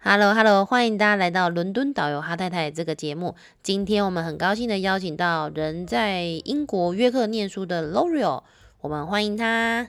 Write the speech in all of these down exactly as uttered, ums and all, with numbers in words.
Hello Hello，欢迎大家来到伦敦导游哈太太这个节目。今天我们很高兴的邀请到人在英国约克念书的 L'Oreal， 我们欢迎他。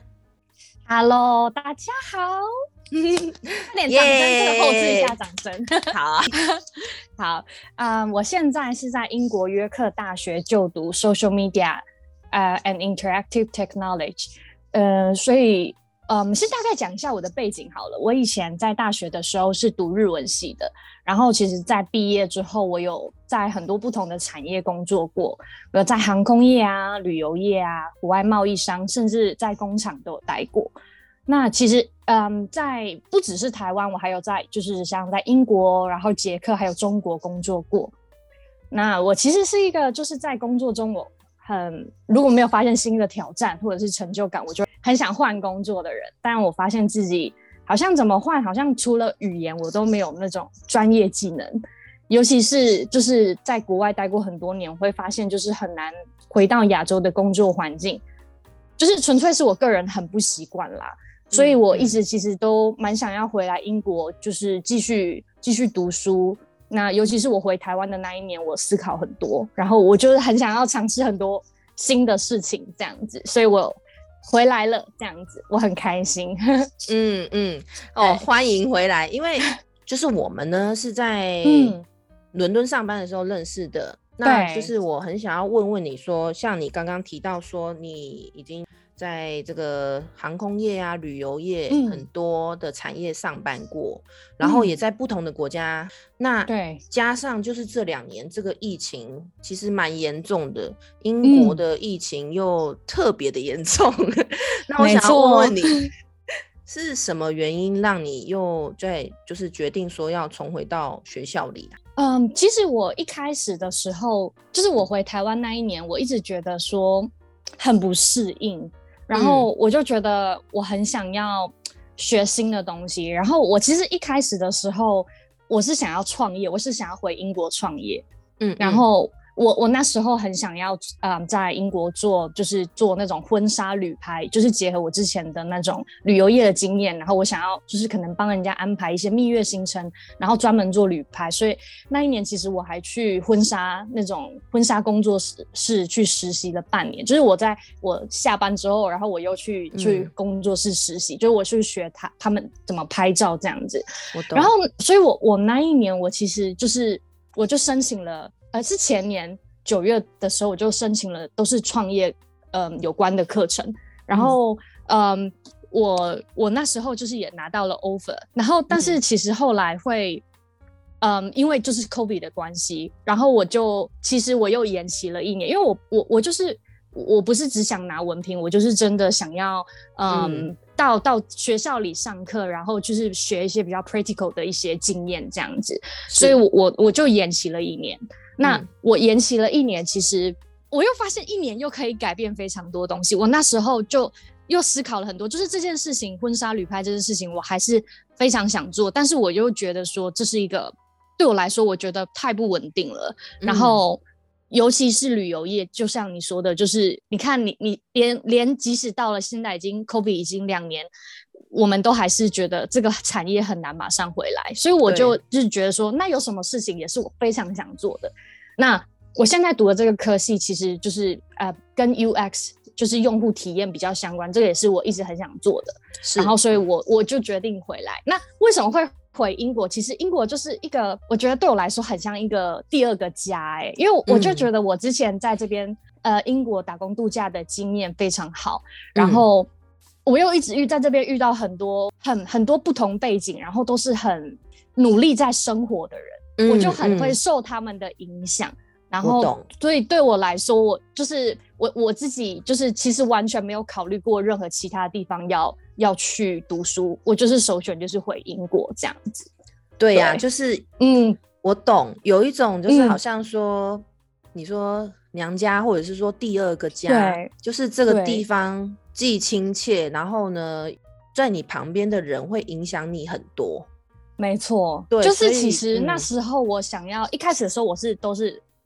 Hello， 大家好。快点掌声，这个后置一下掌声。 好啊， 好，嗯，我现在是在英国约克大学就读 Social Media 呃 and Interactive Technology，呃，所以嗯，先大概讲一下我的背景好了。我以前在大学的时候是读日文系的，然后其实在毕业之后，我有在很多不同的产业工作过，我有在航空业啊、旅游业啊、国外贸易商，甚至在工厂都有待过。那其实，嗯，在不只是台湾，我还有在就是像在英国，然后捷克还有中国工作过。那我其实是一个就是在工作中我很如果没有发现新的挑战或者是成就感，我就很想换工作的人。但我发现自己好像怎么换，好像除了语言我都没有那种专业技能，尤其是就是在国外待过很多年，我会发现就是很难回到亚洲的工作环境，就是纯粹是我个人很不习惯啦。所以我一直其实都蛮想要回来英国，就是继续继续读书。那尤其是我回台湾的那一年，我思考很多，然后我就是很想要尝试很多新的事情，这样子，所以我回来了，这样子，我很开心。 嗯嗯，哦，欢迎回来。因为就是我们呢是在伦敦上班的时候认识的，嗯、那就是我很想要问问你说，像你刚刚提到说你已经在这个航空业啊、旅游业很多的产业上班过，嗯、然后也在不同的国家。那加上就是这两年这个疫情其实蛮严重的，英国的疫情又特别的严重。嗯、那我想要问问你，是什么原因让你又在就是决定说要重回到学校里啊？ 嗯，其实我一开始的时候，就是我回台湾那一年，我一直觉得说很不适应。然后我就觉得我很想要学新的东西，然后我其实一开始的时候我是想要创业，我是想要回英国创业，嗯，然后我我那时候很想要，嗯，在英国做就是做那种婚纱旅拍，就是结合我之前的那种旅游业的经验，然后我想要就是可能帮人家安排一些蜜月行程，然后专门做旅拍。所以那一年其实我还去婚纱那种婚纱工作室去实习了半年，就是我在我下班之后，然后我又去、嗯、去工作室实习，就是我去学他他们怎么拍照这样子。 我懂。 然后所以我我那一年我其实就是我就申请了。呃，是前年九月的时候，我就申请了都是创业，嗯，有关的课程。然后，嗯，嗯我我那时候就是也拿到了 offer， 然后但是其实后来会，嗯，因为就是 COVID 的关系，然后我就其实我又延期了一年，因为我我我就是我不是只想拿文凭，我就是真的想要，嗯。嗯到到学校里上课，然后就是学一些比较 practical 的一些经验这样子，所以我我我就延期了一年。那我延期了一年，其实我又发现一年又可以改变非常多东西。我那时候就又思考了很多，就是这件事情，婚纱旅拍这件事情，我还是非常想做，但是我又觉得说这是一个对我来说，我觉得太不稳定了。然后。嗯尤其是旅游业，就像你说的，就是你看你你连连即使到了现在已经 COVID 已经两年，我们都还是觉得这个产业很难马上回来，所以我就就是觉得说，那有什么事情也是我非常想做的。那我现在读的这个科系，其实就是呃跟 U X 就是用户体验比较相关，这个也是我一直很想做的。然后所以我我就决定回来。那为什么会？回英国，其实英国就是一个，我觉得对我来说很像一个第二个家哎、欸，因为我就觉得我之前在这边、嗯、呃英国打工度假的经验非常好，然后我又一直遇在这边遇到很多很很多不同背景，然后都是很努力在生活的人，嗯、我就很会受他们的影响。嗯然后，所以对我来说，我就是我我自己，就是其实完全没有考虑过任何其他地方要要去读书，我就是首选就是回英国这样子。 对呀、啊，就是嗯，我懂，有一种就是好像说，嗯、你说娘家或者是说第二个家，就是这个地方既亲切，然后呢，在你旁边的人会影响你很多。 没错，对，就是其实那时候我想要、嗯、一开始的时候我是都是。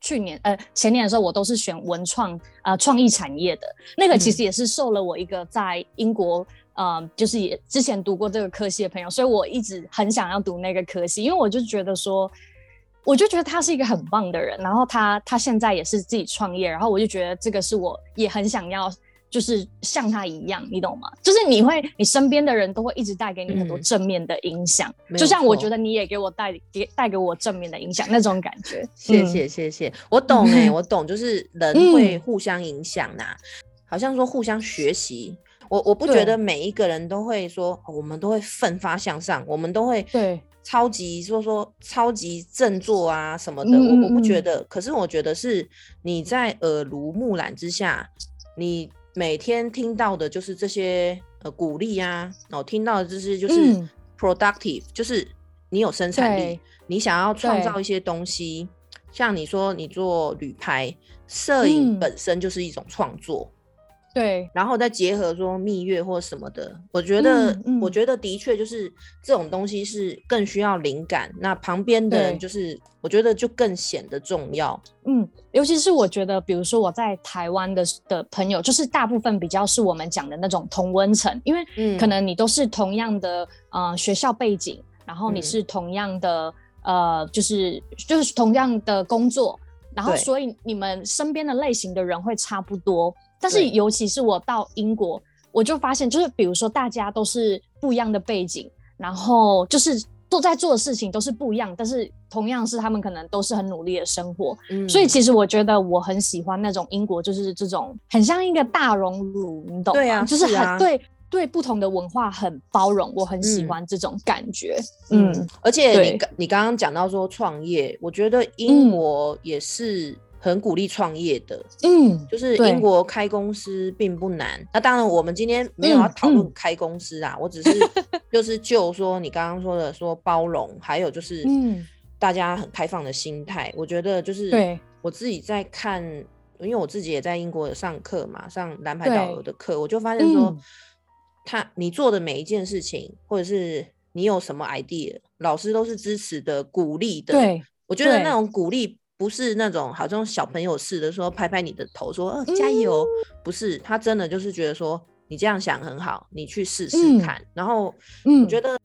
去年呃前年的时候，我都是选文创呃创意产业的。那个其实也是受了我一个在英国呃就是也之前读过这个科系的朋友，所以我一直很想要读那个科系，因为我就觉得说。我就觉得他是一个很棒的人，然后他他现在也是自己创业，然后我就觉得这个是我也很想要，就是像他一样，你懂吗？就是你会，你身边的人都会一直带给你很多正面的影响，嗯、就像我觉得你也给我带给带给我正面的影响那种感觉。 谢谢谢谢，我懂哎、欸，我懂，就是人会互相影响呐、啊嗯，好像说互相学习。我我不觉得每一个人都会说，哦、我们都会奋发向上，我们都会对。超级说说超级振作啊什么的，嗯嗯嗯我我不觉得，可是我觉得是你在耳濡目染之下，你每天听到的就是这些呃鼓励啊，哦，听到的就是就是 productive，、嗯、就是你有生产力，你想要创造一些东西，像你说你做旅拍，摄影本身就是一种创作。嗯对， 然后再结合说蜜月或什么的，我觉得、嗯嗯、我觉得的确就是这种东西是更需要灵感，那旁边的人就是我觉得就更显得重要。 嗯，尤其是我觉得比如说我在台湾的的朋友，就是大部分比较是我们讲的那种同温层，因为可能你都是同样的呃学校背景，然后你是同样的、嗯、呃就是就是同样的工作，然后所以你们身边的类型的人会差不多。但是尤其是我到英国，我就发现就是比如说大家都是不一样的背景，然后就是都在做的事情都是不一样，但是同样是他们可能都是很努力的生活、嗯、所以其实我觉得我很喜欢那种英国，就是这种很像一个大熔炉，你懂吗？ 对啊， 就是很、 啊、 对对不同的文化很包容，我很喜欢这种感觉。 嗯, 嗯而且你你刚刚讲到说创业，我觉得英国也是很鼓励创业的，嗯，就是英国开公司并不难。那当然，我们今天没有要讨论开公司啊，嗯嗯、我只是就是就说你刚刚说的说包容，还有就是大家很开放的心态。我觉得就是我自己在看，因为我自己也在英国有上课嘛，上蓝牌导游的课，我就发现说，嗯、他你做的每一件事情，或者是你有什么 idea， 老师都是支持的、鼓励的。对，我觉得那种鼓励。不是那种好像小朋友似的说拍拍你的头说、呃、加油、嗯、不是，他真的就是觉得说你这样想很好，你去试试看、嗯、然后我觉得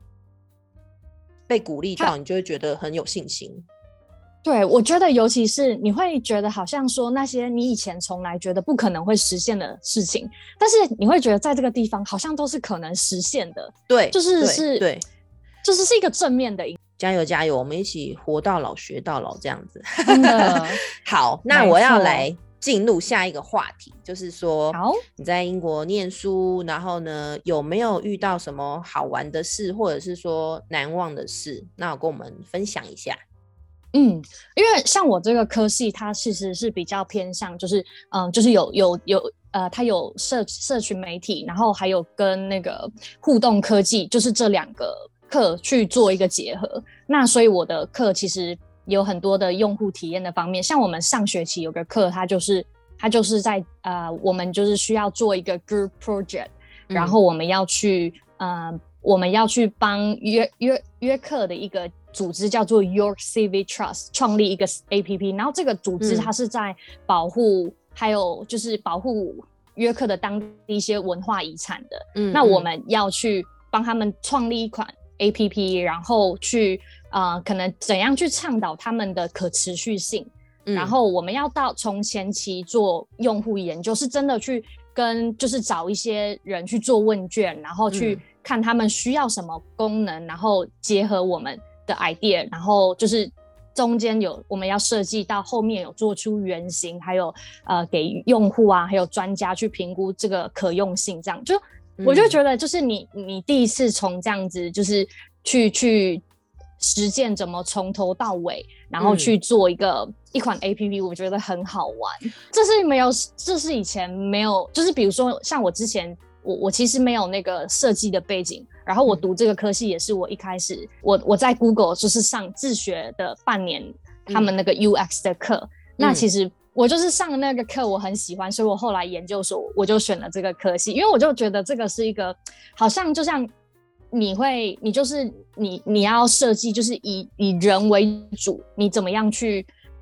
被鼓励到你就会觉得很有信心。 对，我觉得尤其是你会觉得好像说那些你以前从来觉得不可能会实现的事情，但是你会觉得在这个地方好像都是可能实现的。 对， 就是是对， 就是是一个正面的加油加油，我们一起活到老学到老这样子。 真的好，那我要来进入下一个话题，就是说你在英国念书，然后呢有没有遇到什么好玩的事，或者是说难忘的事，那我跟我们分享一下。 嗯，因为像我这个科系它其实是比较偏向就是嗯，就是有有有呃，它有社社群媒体，然后还有跟那个互动科技，就是这两个课去做一个结合。那所以我的课其实有很多的用户体验的方面，像我们上学期有个课，它就是它就是在呃，我们就是需要做一个 group project，、嗯、然后我们要去呃，我们要去帮约约约课的一个组织叫做 York Civic Trust 创立一个 A P P， 然后这个组织它是在保护、嗯、还有就是保护约克的当地一些文化遗产的。嗯，那我们要去帮他们创立一款A P P， 然后去呃，可能怎样去倡导他们的可持续性、嗯、然后我们要到从前期做用户研究，是真的去跟就是找一些人去做问卷，然后去看他们需要什么功能、嗯、然后结合我们的 idea， 然后就是中间有我们要设计到后面有做出原型，还有呃给用户啊还有专家去评估这个可用性，这样就我就觉得就是你你第一次从这样子就是去去实践怎么从头到尾，然后去做一个、嗯、一款 A P P， 我觉得很好玩。这是没有，这是以前没有，就是比如说像我之前我我其实没有那个设计的背景，然后我读这个科系也是我一开始我我在 Google 就是上自学的半年他们那个 U X 的课、嗯、那其实我就是上的那个课我很喜欢，所以我后来研究所我就选了这个科系，因为我就觉得这个是一个好像就像你会你就是你你要设计就是以以人为主，你怎么样去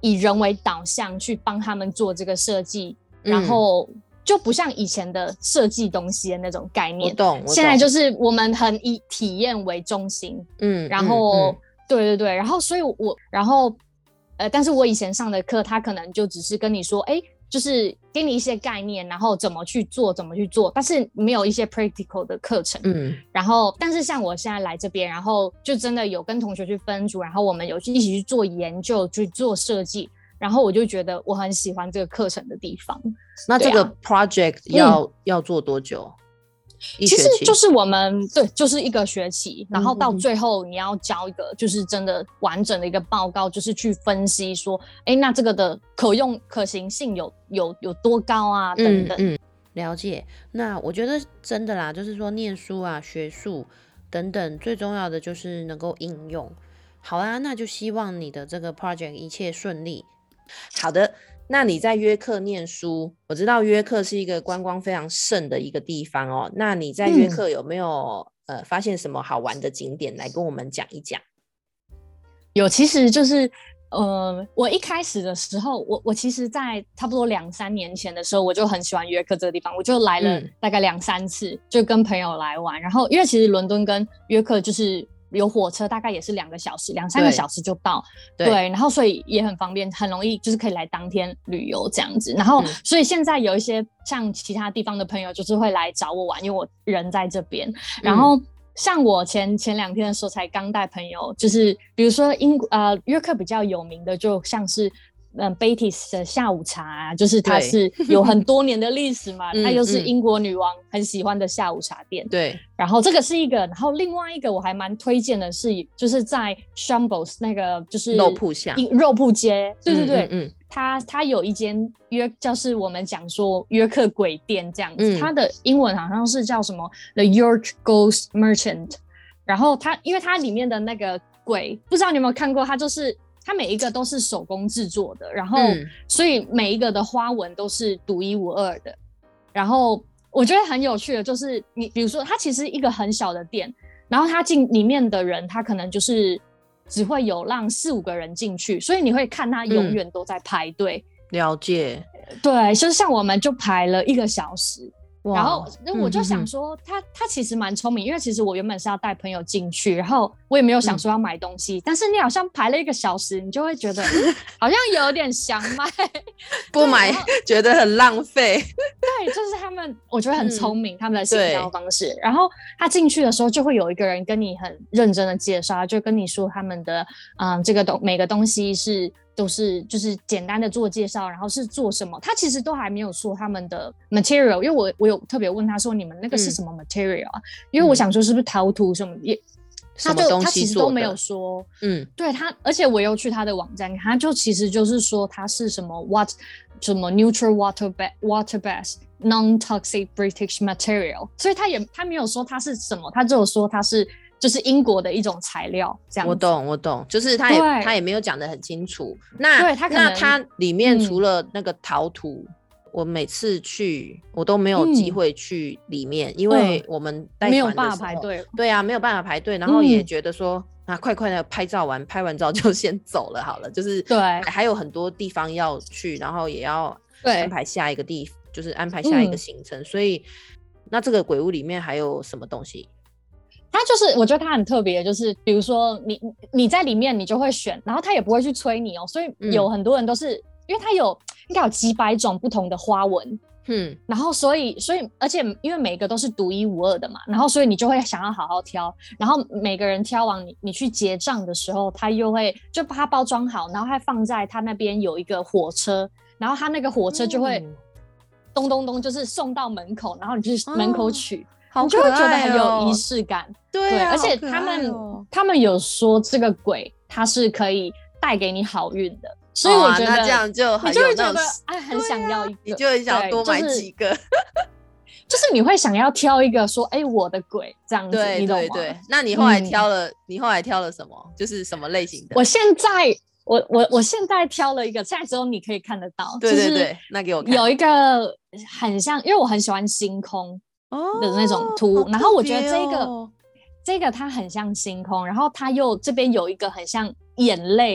以人为导向去帮他们做这个设计，嗯、然后就不像以前的设计东西的那种概念。 我懂，我懂。 现在就是我们很以体验为中心，嗯，然后、嗯嗯、对对对，然后所以我然后呃，但是我以前上的课，他可能就只是跟你说，哎。就是给你一些概念，然后怎么去做怎么去做，但是没有一些 practical 的课程。嗯，然后但是像我现在来这边，然后就真的有跟同学去分组，然后我们有一起去做研究，去做设计，然后我就觉得我很喜欢这个课程的地方。 那这个 project 要、嗯、要做多久？ 其实就是我们对，就是一个学期，然后到最后你要交一个就是真的完整的一个报告，就是去分析说，哎，那这个的可用可行性有有有多高啊，等等。嗯嗯， 了解。那我觉得真的啦，就是说念书啊、学术等等，最重要的就是能够应用。好啊，那就希望你的这个 project 一切顺利。好的。那你在约克念书，我知道约克是一个观光非常盛的一个地方哦。那你在约克有没有、嗯、呃发现什么好玩的景点来跟我们讲一讲？ 有，其实就是呃，我一开始的时候，我我其实在差不多两三年前的时候，我就很喜欢约克这个地方，我就来了大概两三次，嗯、就跟朋友来玩。然后因为其实伦敦跟约克就是有火车，大概也是两个小时，两三个小时就到。对，对，然后所以也很方便，很容易就是可以来当天旅游这样子。然后、嗯、所以现在有一些像其他地方的朋友，就是会来找我玩，因为我人在这边。然后像我前前两天的时候，才刚带朋友，就是比如说英呃约克比较有名的，就像是。嗯 Betty's 的下午茶啊，就是它是有很多年的历史嘛，它又是英国女王很喜欢的下午茶店。对，然后这个是一个，然后另外一个我还蛮推荐的是，就是在 Shambles 那个就是肉铺下肉铺街，对对对，嗯嗯嗯它它有一间约，就是我们讲说约克鬼店这样子，嗯、它的英文好像是叫什么 The York Ghost Merchant， 然后它因为它里面的那个鬼，不知道你有没有看过，它就是。它每一个都是手工制作的，然后、嗯、所以每一个的花纹都是独一无二的。然后我觉得很有趣的就是你比如说它其实一个很小的店，然后它进里面的人他可能就是只会有让四五个人进去，所以你会看他永远都在排队、 嗯、了解。 对，就是像我们就排了一个小时，然后我就想说他、嗯、他其实蛮聪明，因为其实我原本是要带朋友进去，然后我也没有想说要买东西、嗯、但是你好像排了一个小时，你就会觉得好像有点想买不买觉得很浪费对，就是他们我觉得很聪明、嗯、他们的行销方式。然后他进去的时候就会有一个人跟你很认真的介绍，就跟你说他们的嗯这个东每个东西是都是就是简单的做介绍，然后是做什么，他其实都还没有说他们的 material， 因为我我有特别问他说你们那个是什么 material 啊、嗯、因为我想说是不是陶土什么也他就他其实都没有说。嗯，对他，而且我又去他的网站，他就其实就是说他是什么 what 什么 neutral water water based non-toxic British material， 所以他也他没有说他是什么，他只有说他是就是英国的一种材料这样子。 我懂我懂，就是他也他也没有讲得很清楚。那对他可能那他里面除了那个陶土、嗯、我每次去我都没有机会去里面、嗯、因为我们带团的时候、嗯、没有办法排队。对啊，没有办法排队，然后也觉得说、嗯、啊快快的拍照完，拍完照就先走了好了，就是对还有很多地方要去，然后也要安排下一个地就是安排下一个行程、嗯、所以那这个鬼屋里面还有什么东西？ 它就是我觉得它很特别，就是比如说你你在里面你就会选，然后他也不会去催你哦，所以有很多人都是、嗯、因为它有应该有几百种不同的花纹，嗯，然后所以所以而且因为每个都是独一无二的嘛，然后所以你就会想要好好挑，然后每个人挑完你你去结账的时候，他又会就把它包装好，然后还放在他那边有一个火车，然后他那个火车就会咚咚咚就是送到门口，然后你去门口取、哦，你就会觉得很有仪式感。对、啊、对，而且他们、哦、他们有说这个鬼它是可以带给你好运的，所以我觉得、哦啊、 那这样就很你就会觉得哎很想要一个、啊、 你就很想要多买几个、就是、 就是你会想要挑一个说哎我的鬼这样子， 对你懂吗？ 对对，那你后来挑了、嗯、你后来挑了什么？就是什么类型的？ 我现在我我我现在挑了一个，现在只有你可以看得到， 对对对、就是、那给我看。 有一个很像，因为我很喜欢星空的那种图、哦、然后我觉得这个、哦、这个它很像星空，然后它又这边有一个很像眼泪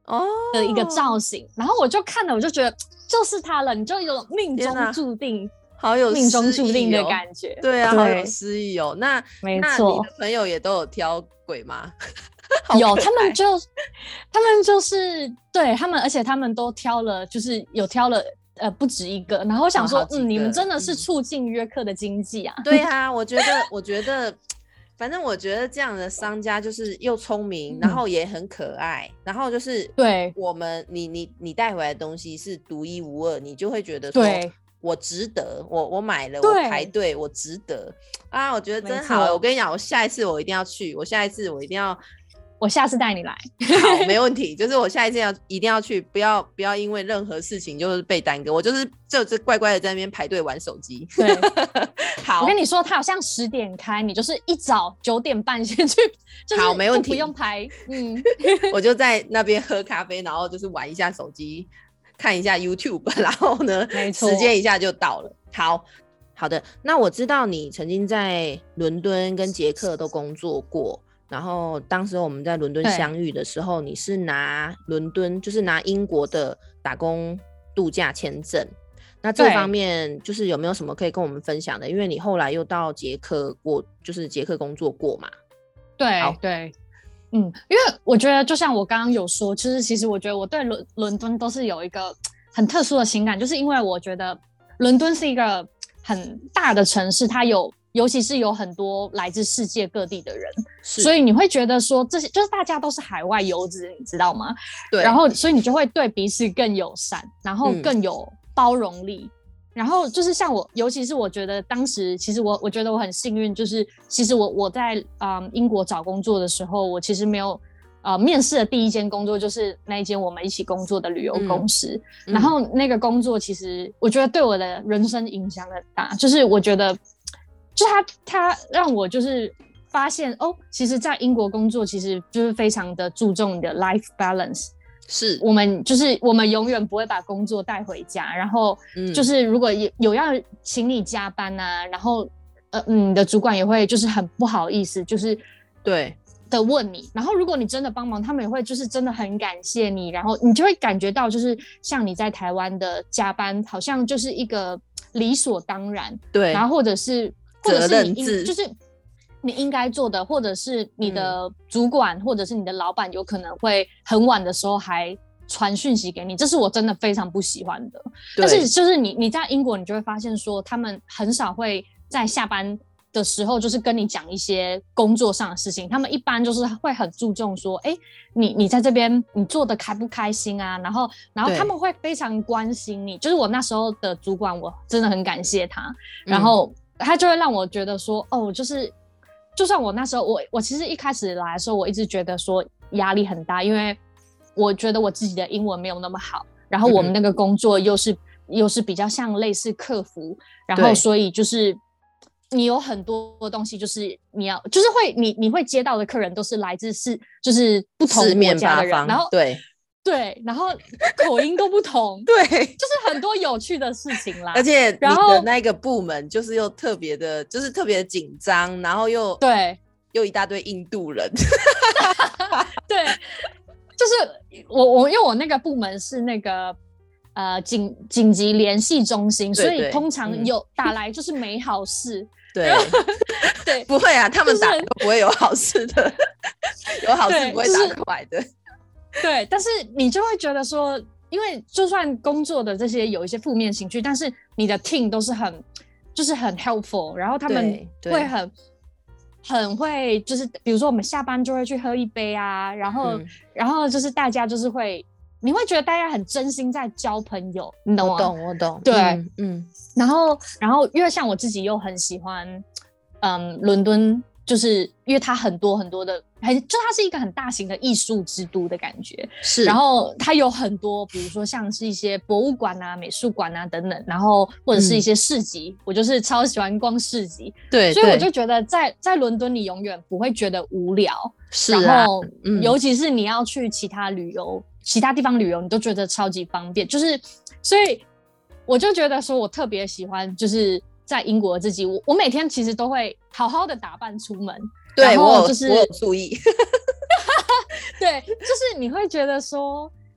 的一个造型，然后我就看了，我就觉得就是它了，你就有命中注定， 好有命中注定的感觉。 对啊，对，好有诗意哦。那没错， 那你的朋友也都有挑鬼吗？ 有，他们就他们就是对他们，而且他们都挑了，就是有挑了呃不止一个。然后我想说，嗯，你们真的是促进约克的经济啊。 嗯、对啊，我觉得，我觉得。反正我觉得这样的商家就是又聪明、嗯，然后也很可爱，然后就是对我们你你你带回来的东西是独一无二，你就会觉得说我值得，我我买了，我排队，我值得啊！我觉得真好，我跟你讲，我下一次我一定要去，我下一次我一定要， 我下次带你来， 好，没问题。就是我下一次要一定要去，不要不要因为任何事情就是被耽搁，我就是就是乖乖的在那边排队玩手机。 对。 好， 我跟你说，它好像十点开，你就是一早九点半先去，就是好，没问题， 不用排。嗯， 我就在那边喝咖啡，然后就是玩一下手机，看一下 YouTube， 然后呢，时间一下就到了。好好的，那我知道你曾经在伦敦跟捷克都工作过，然后当时我们在伦敦相遇的时候，你是拿伦敦，就是拿英国的打工度假签证。那这方面就是有没有什么可以跟我们分享的？因为你后来又到捷克过，就是捷克工作过嘛。 对对，嗯，因为我觉得就像我刚刚有说，就是其实我觉得我对伦伦敦都是有一个很特殊的情感，就是因为我觉得伦敦是一个很大的城市，它有尤其是有很多来自世界各地的人，所以你会觉得说这些就是大家都是海外游子，你知道吗？ 对， 然后所以你就会对彼此更友善，然后更有、嗯包容力，然后就是像我，尤其是我觉得当时，其实我我觉得我很幸运，就是其实我我在、嗯、英国找工作的时候，我其实没有呃面试的第一间工作就是那一间我们一起工作的旅游公司，嗯、然后那个工作其实我觉得对我的人生影响很大，就是我觉得就是他他让我就是发现哦，其实在英国工作其实就是非常的注重你的 life balance。 是我们就是我们永远不会把工作带回家，然后就是如果有有要请你加班啊，然后呃你的主管也会就是很不好意思，就是对的问你，然后如果你真的帮忙，他们也会就是真的很感谢你，然后你就会感觉到就是像你在台湾的加班好像就是一个理所当然， 对， 然后或者是或者是你就是你应该做的，或者是你的主管、嗯、或者是你的老板有可能会很晚的时候还传讯息给你，这是我真的非常不喜欢的。但是就是你你在英国你就会发现说他们很少会在下班的时候就是跟你讲一些工作上的事情，他们一般就是会很注重说哎、欸，你你在这边你做的开不开心啊，然后然后他们会非常关心你，就是我那时候的主管我真的很感谢他，然后他就会让我觉得说哦，就是就算我那时候我我其实一开始来的时候我一直觉得说压力很大，因为我觉得我自己的英文没有那么好，然后我们那个工作又是、嗯、又是比较像类似客服，然后所以就是你有很多东西就是你要就是会你你会接到的客人都是来自是就是不同国家的人，然后对对，然后口音都不同对， 就是很多有趣的事情啦， 而且你的那个部门就是又特别的就是特别的紧张，然后又对又一大堆印度人对，就是我我因为我那个部门是那个呃紧紧急联系中心，对对，所以通常有打来就是没好事、嗯、 对对，不会啊，他们打都不会有好事的有好事不会打过来的、就是、 对，但是你就会觉得说因为就算工作的这些有一些负面情绪，但是你的 team 都是很就是很 helpful， 然后他们会很很会就是比如说我们下班就会去喝一杯啊，然后、嗯、然后就是大家就是会你会觉得大家很真心在交朋友，你懂吗？ 我懂我懂， 对嗯, 嗯然后然后因为像我自己又很喜欢嗯伦敦，就是因为它很多很多的很就它是一个很大型的艺术之都的感觉， 是， 然后它有很多比如说像是一些博物馆啊美术馆啊等等，然后或者是一些市集、嗯、我就是超喜欢逛市集， 对， 所以我就觉得在在伦敦你永远不会觉得无聊， 是啊， 然后、 嗯、 尤其是你要去其他旅游其他地方旅游你都觉得超级方便，就是所以我就觉得说我特别喜欢就是在英国自己，我我每天其实都会好好的打扮出门， 对， 然后就是我有我有注意对，就是你会觉得说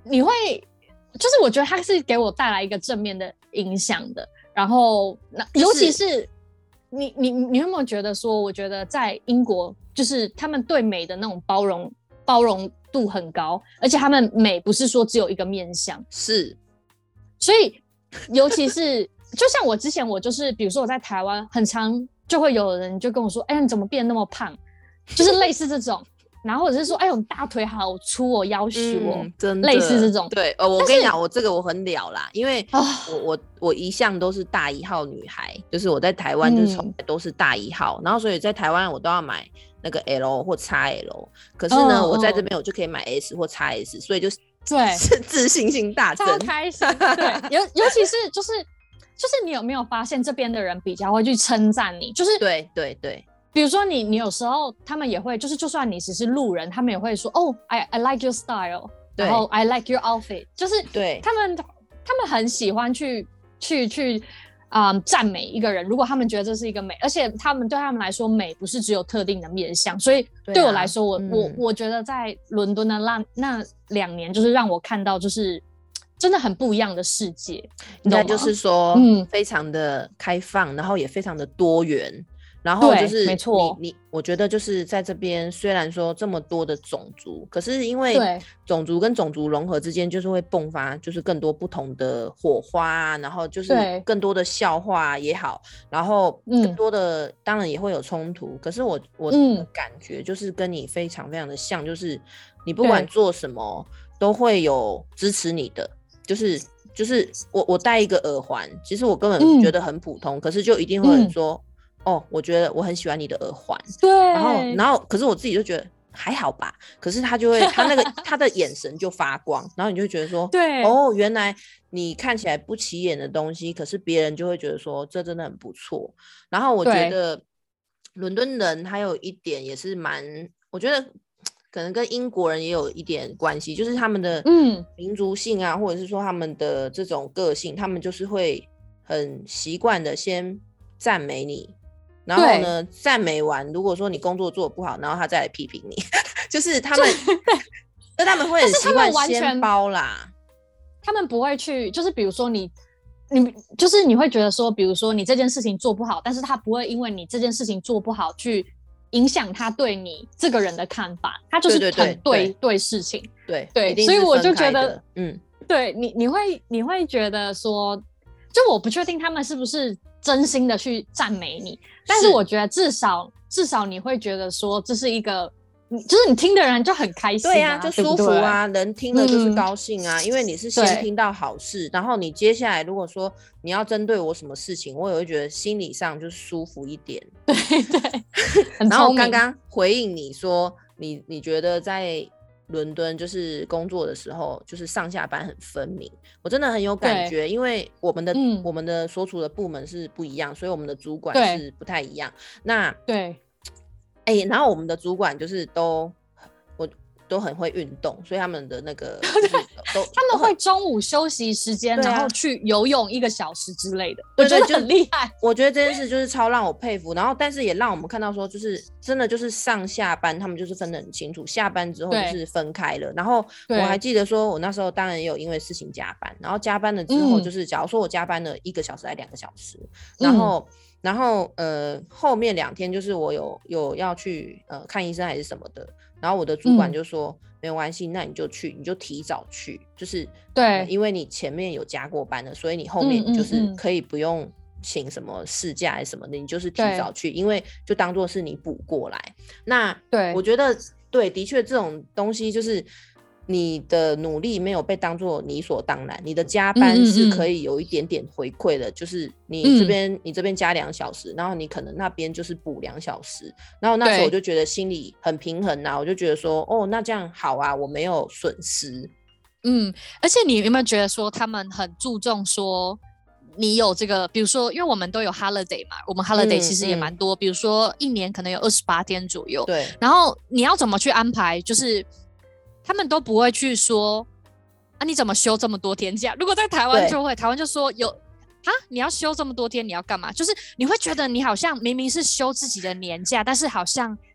你会就是我觉得它是给我带来一个正面的影响的。然后尤其是你你你有没有觉得说，我觉得在英国就是他们对美的那种包容包容度很高，而且他们美不是说只有一个面向， 是， 所以尤其是就像我之前我就是比如说我在台湾很常就会有人就跟我说，哎，你怎么变那么胖，就是类似这种。然后或者是说，哎呦，你大腿好粗哦，腰细哦、嗯，真的类似这种。 对，呃，我跟你讲，我这个我很了啦，因为我我我一向都是大一号女孩，就是我在台湾就是从来都是大一号、嗯，然后所以在台湾我都要买那个 L 或 X L， 可是呢，哦、我在这边我就可以买 S 或 X S， 所以就是对自信心大增， 超开心。对，尤尤其是就是就是你有没有发现这边的人比较会去称赞你，就是对对对。 比如说你，你有时候他们也会，就是就算你只是路人，他们也会说，哦 ，I I like your style， 然后 I like your outfit， 就是对他们，他们很喜欢去去去啊、嗯、赞美一个人。如果他们觉得这是一个美，而且他们对他们来说，美不是只有特定的面向，所以对我来说，我、啊嗯、我我觉得在伦敦的那那两年，就是让我看到就是真的很不一样的世界。 应该就是说，嗯，非常的开放，然后也非常的多元。然后就是没错， 你你我觉得就是在这边，虽然说这么多的种族，可是因为种族跟种族融合之间，就是会迸发就是更多不同的火花啊，然后就是更多的笑话也好，然后更多的、嗯、当然也会有冲突。可是我我的感觉就是跟你非常非常的像，就是你不管做什么都会有支持你的，就是就是我我戴一个耳环，其实我根本觉得很普通，嗯、可是就一定会有人说。嗯哦，我觉得我很喜欢你的耳环， 对， 然后然后可是我自己就觉得还好吧，可是他就会他那个他的眼神就发光，然后你就觉得说， 对， 哦，原来你看起来不起眼的东西，可是别人就会觉得说这真的很不错。然后我觉得伦敦人还有一点也是蛮，我觉得可能跟英国人也有一点关系，就是他们的民族性啊，嗯、或者是说他们的这种个性，他们就是会很习惯的先赞美你。然后呢，赞美完，如果说你工作做得不好，然后他再来批评你，就是他们，那他们会很习惯先包啦， 他们不会去，就是比如说你，你就是你会觉得说，比如说你这件事情做不好，但是他不会因为你这件事情做不好去影响他对你这个人的看法，他就是很 对, 对, 对, 对, 对事情， 对对，所以我就觉得，嗯，对你你会你会觉得说，就我不确定他们是不是真心的去赞美你，但是我觉得至少至少你会觉得说这是一个，就是你听的人就很开心、啊， 对啊，就舒服啊，人听了就是高兴啊、嗯，因为你是先听到好事，然后你接下来如果说你要针对我什么事情，我也会觉得心理上就舒服一点。 对对， 然后刚刚回应你说，你你觉得在伦敦就是工作的时候，就是上下班很分明，我真的很有感觉，因为我们的、嗯、我们的所处的部门是不一样，所以我们的主管是不太一样。那对， 哎、欸，然后我们的主管就是都我都很会运动，所以他们的那个都他们会中午休息时间、啊，然后去游泳一个小时之类的，我觉得很厉害。 我觉得这件事就是超让我佩服，然后但是也让我们看到说，就是真的就是上下班他们就是分得很清楚，下班之后就是分开了。然后我还记得说，我那时候当然也有因为事情加班，然后加班了之后，就是假如说我加班了一个小时还两个小时，嗯、然后。然后呃后面两天就是我有有要去呃看医生还是什么的，然后我的主管就说、嗯、没关系，那你就去，你就提早去，就是对、 呃，因为你前面有加过班的，所以你后面就是可以不用请什么事假还是什么的，你就是提早去，因为就当作是你补过来。那对我觉得对，的确这种东西就是你的努力没有被当作理所当然，你的加班是可以有一点点回馈的、嗯嗯嗯、就是你这边、嗯、你这边加两小时，然后你可能那边就是补两小时，然后那时候我就觉得心里很平衡啊，我就觉得说哦，那这样好啊，我没有损失。 嗯，而且你有没有觉得说他们很注重说你有这个，比如说因为我们都有 holiday 嘛，我们 holiday 其实也蛮多、嗯嗯、比如说一年可能有二十八天左右， 对， 然后你要怎么去安排，就是他们都不会去说啊你怎么休这么多天假，如果在台湾就会，台湾就说有啊你要休这么多天你要干嘛，就是你会觉得你好像明明是休自己的年假，但是好像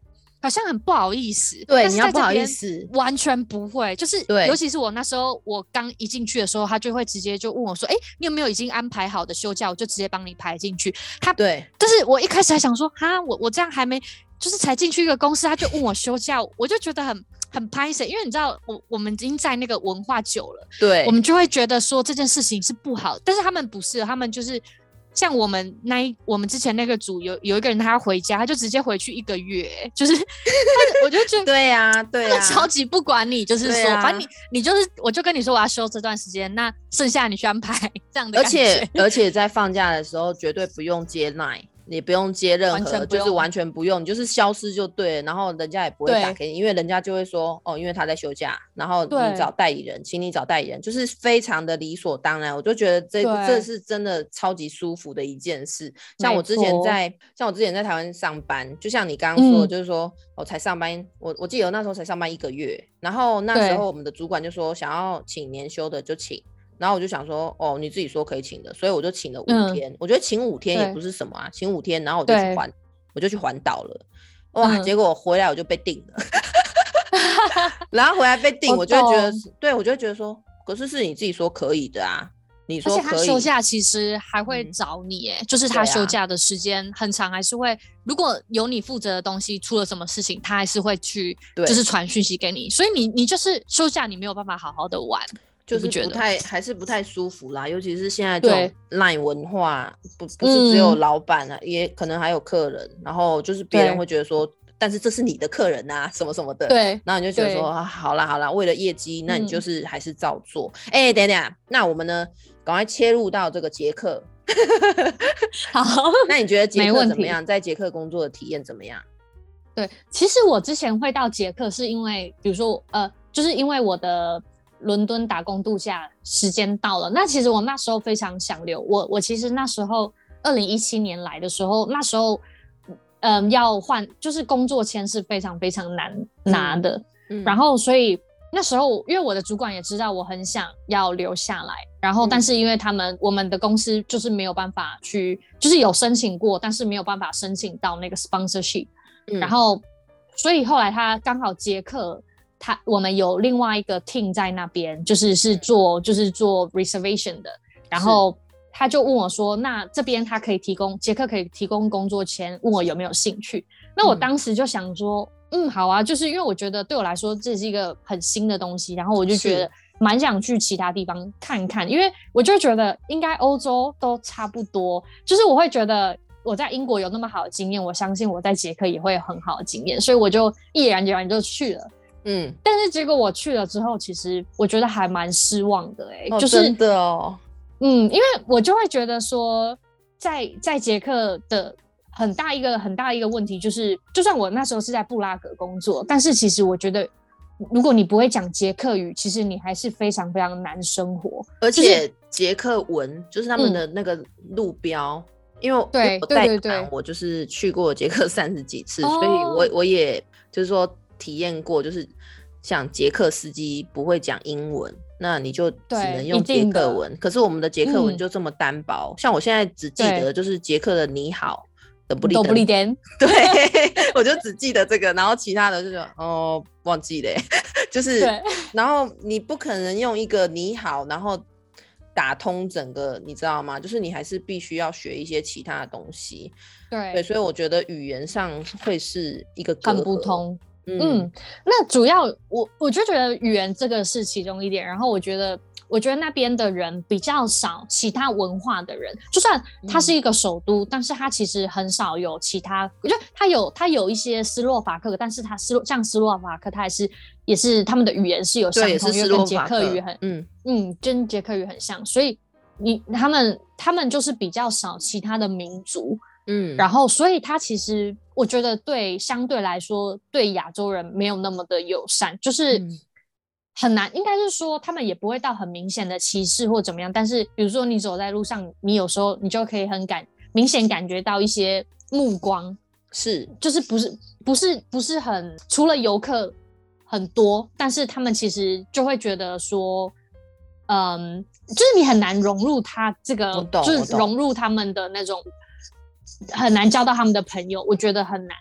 好像很不好意思。 对，你要不好意思， 完全不会，就是尤其是我那时候我刚一进去的时候，他就会直接就问我说：“哎、欸，你有没有已经安排好的休假？我就直接帮你排进去。”他对， 但是我一开始还想说，哈，我我这样还没就是才进去一个公司，他就问我休假，我就觉得很。很拍摄，因为你知道我我们已经在那个文化久了， 对， 我们就会觉得说这件事情是不好，但是他们不是，他们就是像我们那一我们之前那个组有有一个人他要回家，他就直接回去一个月，就是我就觉得对呀、啊、对呀、啊， 超级不管你，就是说、啊、反正你你就是我就跟你说我要休这段时间，那剩下你去安排这样的感觉。 而且而且在放假的时候绝对不用接 line。你不用接任何，就是完全不用，你就是消失就对了，然后人家也不会打给你，因为人家就会说哦，因为他在休假，然后你找代理人，请你找代理人，就是非常的理所当然。我就觉得这这是真的超级舒服的一件事。像我之前在，像我之前在台湾上班，就像你刚刚说的、嗯，就是说我才上班，我我记得我那时候才上班一个月，然后那时候我们的主管就说想要请年休的就请。然后我就想说，哦，你自己说可以请的，所以我就请了五天。嗯、我觉得请五天也不是什么啊，请五天，然后我就去环，我就去环岛了。哇，嗯、结果回来我就被定了，然后回来被定，我就会觉得，对我就会觉得说，可是是你自己说可以的啊，你说可以。 而且他休假其实还会找你，哎、嗯，就是他休假的时间很长，还是会，如果有你负责的东西出了什么事情，他还是会去，就是传讯息给你，所以你你就是休假，你没有办法好好的玩。 就是不太还是不太舒服啦，尤其是现在这种 line 文化，不不是只有老板啊、嗯，也可能还有客人，然后就是别人会觉得说，但是这是你的客人啊，什么什么的， 对， 然后你就觉得说，啊、好啦好啦，为了业绩，那你就是还是照做。哎、嗯欸，等等，那我们呢，赶快切入到这个捷克。 好， 那你觉得捷克怎么样？在捷克工作的体验怎么样？ 对，其实我之前会到捷克，是因为比如说呃，就是因为我的。伦敦打工度假时间到了，那其实我那时候非常想留。我我其实那时候二零一七年来的时候，那时候嗯要换，就是工作签是非常非常难拿的。嗯嗯、然后所以那时候，因为我的主管也知道我很想要留下来，然后但是因为他们、嗯、我们的公司就是没有办法去，就是有申请过，但是没有办法申请到那个 sponsorship、嗯。然后所以后来他刚好捷克。他我们有另外一个 team 在那边，就是是做就是做 reservation 的，然后他就问我说，那这边他可以提供捷克可以提供工作签，问我有没有兴趣。那我当时就想说，嗯，嗯好啊，就是因为我觉得对我来说这是一个很新的东西，然后我就觉得蛮想去其他地方看看，因为我就觉得应该欧洲都差不多，就是我会觉得我在英国有那么好的经验，我相信我在捷克也会有很好的经验，所以我就毅然决然就去了。嗯，但是结果我去了之后，其实我觉得还蛮失望的、欸，哎、 哦， 就是真的哦， 嗯，因为我就会觉得说，在在捷克的很大一个很大一个问题就是，就算我那时候是在布拉格工作，但是其实我觉得，如果你不会讲捷克语，其实你还是非常非常难生活， 而且捷克文就是他们的那个路标。嗯因为我对我带团， 我就是去过捷克三十几次，所以我我也就是说体验过，就是像捷克司机不会讲英文，那你就只能用捷克文。可是我们的捷克文就这么单薄，嗯、像我现在只记得就是捷克的你好的不不利点， 对，我就只记得这个，然后其他的就是哦忘记了，就是，然后你不可能用一个你好，然后。打通整个你知道吗？就是你还是必须要学一些其他的东西， 对, 对，所以我觉得语言上会是一个隔阂很不通。 嗯, 嗯那主要我我就觉得语言这个是其中一点，然后我觉得我觉得那边的人比较少其他文化的人，就算它是一个首都、嗯、但是它其实很少有其他，我觉得它有它有一些斯洛伐克，但是它斯洛像斯洛伐克它也是也是他们的语言是有相同，因为跟捷克语很嗯嗯跟捷克语很像，所以你他们他们就是比较少其他的民族，嗯，然后所以他其实我觉得对相对来说对亚洲人没有那么的友善，就是很难，应该是说他们也不会到很明显的歧视或怎么样，但是比如说你走在路上，你有时候你就可以很感明显感觉到一些目光， 是就是不是不是不是很除了游客很多，但是他们其实就会觉得说嗯，就是你很难融入他这个，就是融入他们的那种，很难交到他们的朋友，我觉得很难。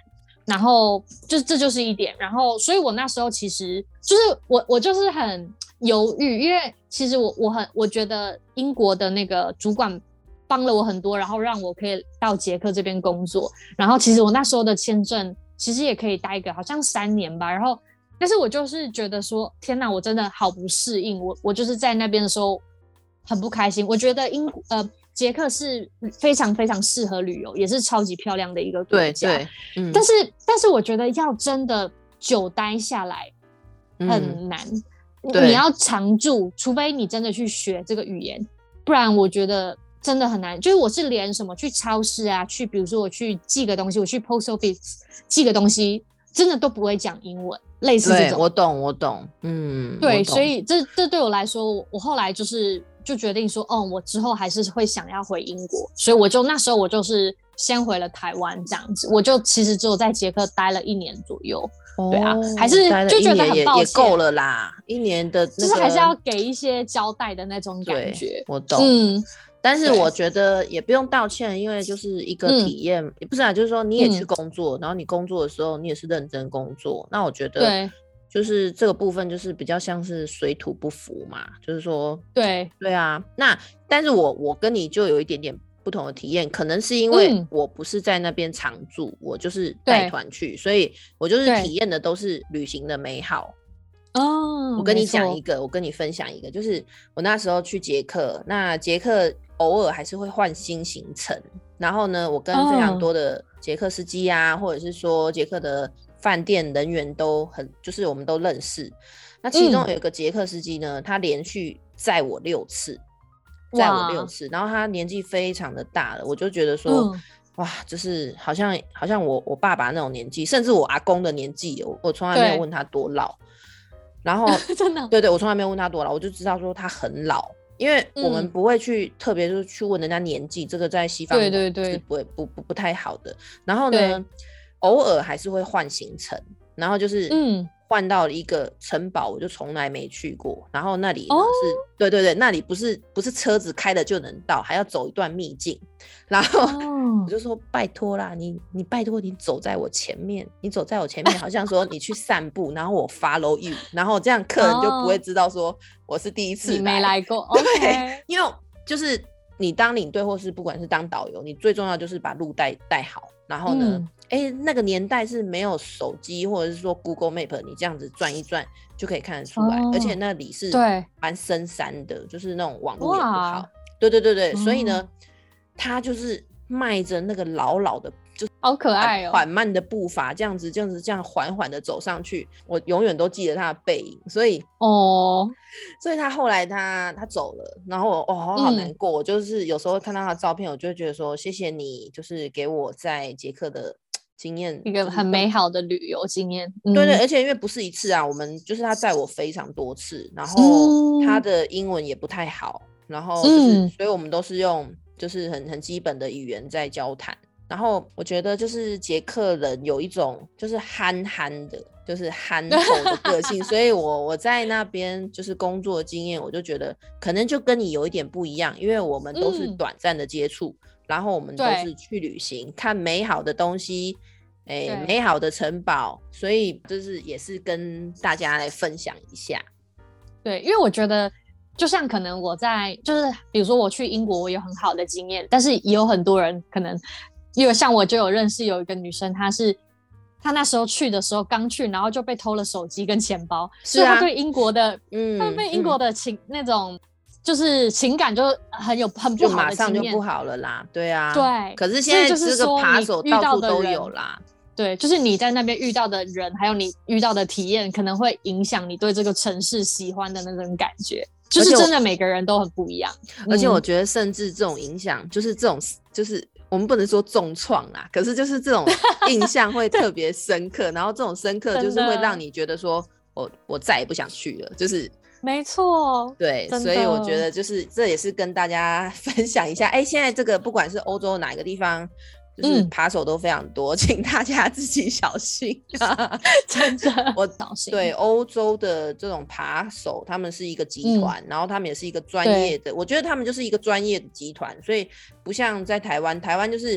然后就这就是一点，然后所以我那时候其实就是我我就是很犹豫，因为其实我我很我觉得英国的那个主管帮了我很多，然后让我可以到捷克这边工作，然后其实我那时候的签证其实也可以待个好像三年吧，然后但是我就是觉得说天哪，我真的好不适应，我我就是在那边的时候很不开心，我觉得英呃。捷克是非常非常适合旅游，也是超级漂亮的一个国家。 对对，嗯， 但是但是我觉得要真的久待下来很难，嗯、你要常住，除非你真的去学这个语言，不然我觉得真的很难。就是我是连什么去超市啊，去比如说我去寄个东西，我去 post office 寄个东西，真的都不会讲英文，类似这种。 对，我懂，我懂，嗯， 对，所以这这对我来说，我后来就是。就决定说，哦，我之后还是会想要回英国，所以我就那时候我就是先回了台湾这样子，我就其实只有在捷克待了一年左右，哦、对啊，还是就觉得很抱歉， 也够了啦，一年的、那个，就是还是要给一些交代的那种感觉。 我懂，嗯，但是我觉得也不用道歉，因为就是一个体验，也、嗯、不是啊，就是说你也去工作、嗯，然后你工作的时候你也是认真工作，那我觉得对。就是这个部分就是比较像是水土不服嘛，就是说对对啊，那但是我我跟你就有一点点不同的体验，可能是因为我不是在那边常住、嗯、我就是带团去，所以我就是体验的都是旅行的美好哦。我跟你讲一个，我跟你分享一个，就是我那时候去捷克，那捷克偶尔还是会换新行程，然后呢我跟非常多的捷克司机啊、哦、或者是说捷克的饭店人员都很，就是我们都认识。那其中有一个捷克司机呢、嗯，他连续载我六次，载我六次，然后他年纪非常的大了，我就觉得说，嗯、哇，就是好像好像我我爸爸那种年纪，甚至我阿公的年纪，我我从来没有问他多老。然后真的， 对对，我从来没有问他多老，我就知道说他很老。因为我们不会去特别就是去问人家年纪、嗯，这个在西方是不会不不不太好的。然后呢？偶尔还是会换行程，然后就是换到了一个城堡，我就从来没去过。然后那里呢、哦、是，对对对，那里不是不是车子开的就能到，还要走一段秘境。然后我就说拜托啦，你你拜托你走在我前面，你走在我前面，好像说你去散步，然后我 follow you， 然后这样客人就不会知道说我是第一次来， 你没来过。 对， okay. 因为就是你当领队或是不管是当导游，你最重要就是把路带带好。然后呢、嗯欸，那个年代是没有手机或者是说 Google Map， 你这样子转一转就可以看得出来，哦、而且那里是蛮深山的，就是那种网络也不好。对对对对，所以呢，他就是迈着那个老老的，就是好可爱哦， 缓慢的步伐，这样子这样子这样缓缓的走上去，我永远都记得他的背影。所以哦，所以他后来他他走了，然后我哦好好难过、嗯。我就是有时候看到他的照片，我就会觉得说，谢谢你，就是给我在捷克的经验， 一个很美好的旅游经验。 嗯、对对，而且因为不是一次啊，我们就是他载我非常多次，然后他的英文也不太好，然后就是、嗯、所以我们都是用就是很很基本的语言在交谈。然后我觉得就是捷克人有一种就是憨憨的，就是憨厚的个性，所以我我在那边就是工作的经验，我就觉得可能就跟你有一点不一样，因为我们都是短暂的接触、嗯，然后我们都是去旅行，看美好的东西，哎，美好的城堡，所以就是也是跟大家来分享一下。 对，因为我觉得就像可能我在就是比如说我去英国，我有很好的经验，但是也有很多人可能。因为像我就有认识有一个女生，她是她那时候去的时候刚去，然后就被偷了手机跟钱包，是啊、所以她对英国的，嗯，她对英国的情、嗯、那种就是情感就很有很不好的经验，就马上就不好了啦，对啊， 对。 可是现在这个扒手到处都有啦， 对，就是你在那边遇到的人，还有你遇到的体验，可能会影响你对这个城市喜欢的那种感觉。就是真的每个人都很不一样， 而且我觉得甚至这种影响，就是这种就是我们不能说重创啦，可是就是这种印象会特别深刻，然后这种深刻就是会让你觉得说我我再也不想去了，就是没错， 对，所以我觉得就是这也是跟大家分享一下，哎、欸，现在这个不管是欧洲哪个地方。就是扒手都非常多、嗯、请大家自己小心真的我对欧洲的这种扒手他们是一个集团、嗯、然后他们也是一个专业的，我觉得他们就是一个专业的集团，所以不像在台湾台湾就是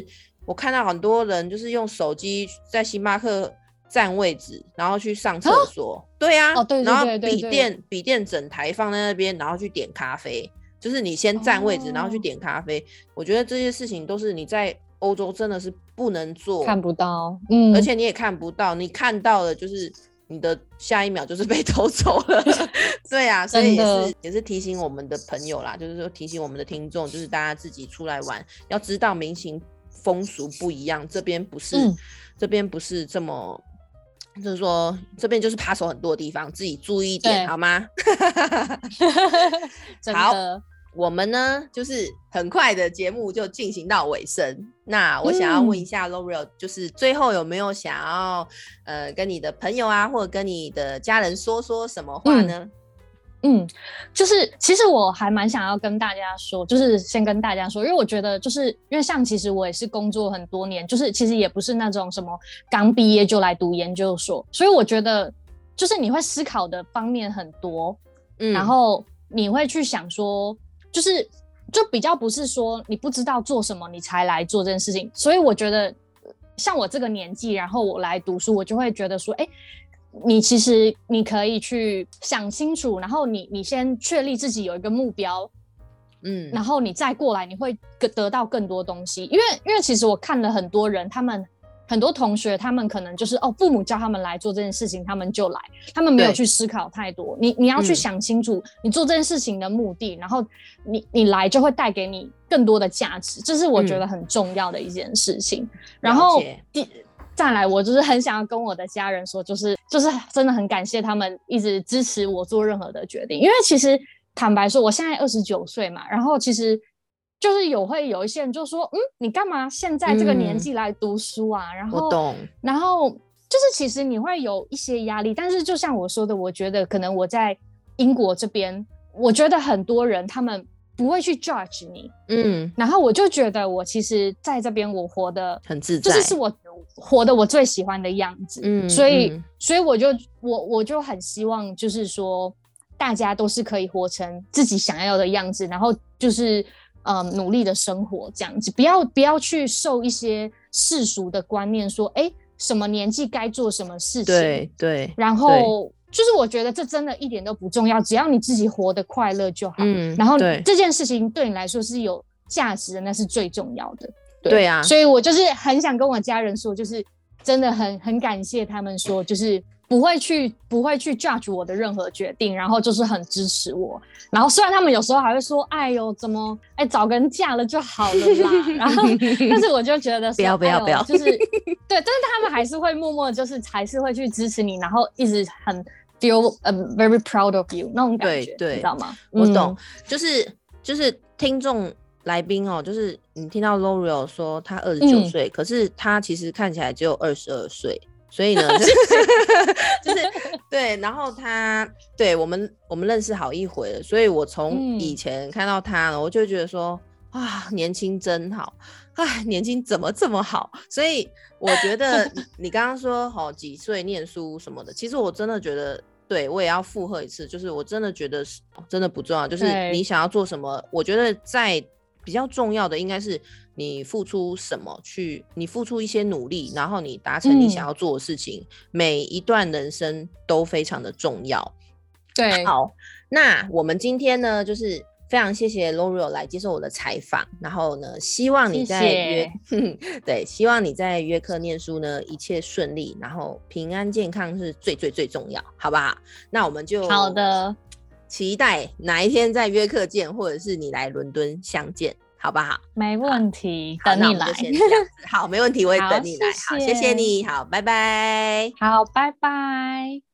我看到很多人就是用手机在星巴克占位置，然后去上厕所、哦、对啊、 哦、对对对对对， 然后笔电笔电整台放在那边，然后去点咖啡，就是你先占位置、哦、然后去点咖啡。我觉得这些事情都是你在欧洲真的是不能做， 看不到，嗯， 而且你也看不到，你看到的就是你的下一秒就是被偷走了对啊，所以也是也是提醒我们的朋友啦，就是说提醒我们的听众，就是大家自己出来玩要知道民情风俗不一样，这边不是、嗯、这边不是这么，就是说这边就是扒手很多的地方，自己注意一点好吗好，我们呢就是很快的节目就进行到尾声，那我想要问一下 L'Oreal、嗯、就是最后有没有想要呃跟你的朋友啊或者跟你的家人说说什么话呢？ 嗯, 嗯就是其实我还蛮想要跟大家说，就是先跟大家说，因为我觉得就是因为像其实我也是工作很多年，就是其实也不是那种什么刚毕业就来读研究所，所以我觉得就是你会思考的方面很多、嗯、然后你会去想说就是就比较不是说你不知道做什么你才来做这件事情，所以我觉得像我这个年纪然后我来读书，我就会觉得说哎，你其实你可以去想清楚，然后你你先确立自己有一个目标，嗯，然后你再过来你会得到更多东西，因为因为其实我看了很多人，他们很多同学他们可能就是哦父母叫他们来做这件事情他们就来，他们没有去思考太多，你你要去想清楚、嗯、你做这件事情的目的，然后你你来就会带给你更多的价值，这是我觉得很重要的一件事情、嗯、然后第再来我就是很想要跟我的家人说，就是就是真的很感谢他们一直支持我做任何的决定，因为其实坦白说我现在二十九岁嘛，然后其实就是有会有一些人就说嗯你干嘛现在这个年纪来读书啊、嗯、然后我懂， 然后就是其实你会有一些压力，但是就像我说的，我觉得可能我在英国这边我觉得很多人他们不会去 judge 你，嗯，然后我就觉得我其实在这边我活得很自在， 就是是我活得我最喜欢的样子，嗯，所以、嗯、所以我就我我就很希望就是说大家都是可以活成自己想要的样子，然后就是嗯努力的生活这样子，不要不要去受一些世俗的观念说哎什么年纪该做什么事情， 对对， 然后就是我觉得这真的一点都不重要，只要你自己活得快乐就好，嗯，然后这件事情对你来说是有价值的，那是最重要的。 对, 对啊， 所以我就是很想跟我家人说，就是真的很很感谢他们说就是不会去不会去 judge 我的任何决定，然后就是很支持我，然后虽然他们有时候还会说哎呦怎么哎找个人嫁了就好了啦然后但是我就觉得说不要不要不要、 哎、就是对，但是他们还是会默默就是还是会去支持你，然后一直很 feel、uh, very proud of you 那种感觉，对对，你知道吗？ 我懂、嗯、就是就是听众来宾哦，就是你听到 L'Oreal 说他二十九岁，可是他其实看起来只有二十二岁，所以呢就是就是对，然后他对我们我们认识好一回了，所以我从以前看到他、嗯、我就觉得说啊年轻真好，哎年轻怎么这么好，所以我觉得你刚刚说好、哦、几岁念书什么的，其实我真的觉得对，我也要附和一次，就是我真的觉得真的不重要，就是你想要做什么，我觉得在比较重要的应该是你付出什么，去你付出一些努力，然后你达成你想要做的事情、嗯、每一段人生都非常的重要。 对， 好，那我们今天呢就是非常谢谢 L'Oreal 来接受我的采访，然后呢希望你在约谢谢对，希望你在约课念书呢一切顺利，然后平安健康是最最最重要，好不好？那我们就好的， 期待哪一天在约课见，或者是你来伦敦相见，好不好？ 没问题，等你来。 好，没问题，我也等你来。好，谢谢，好，谢谢你，好，拜拜。 好，拜拜。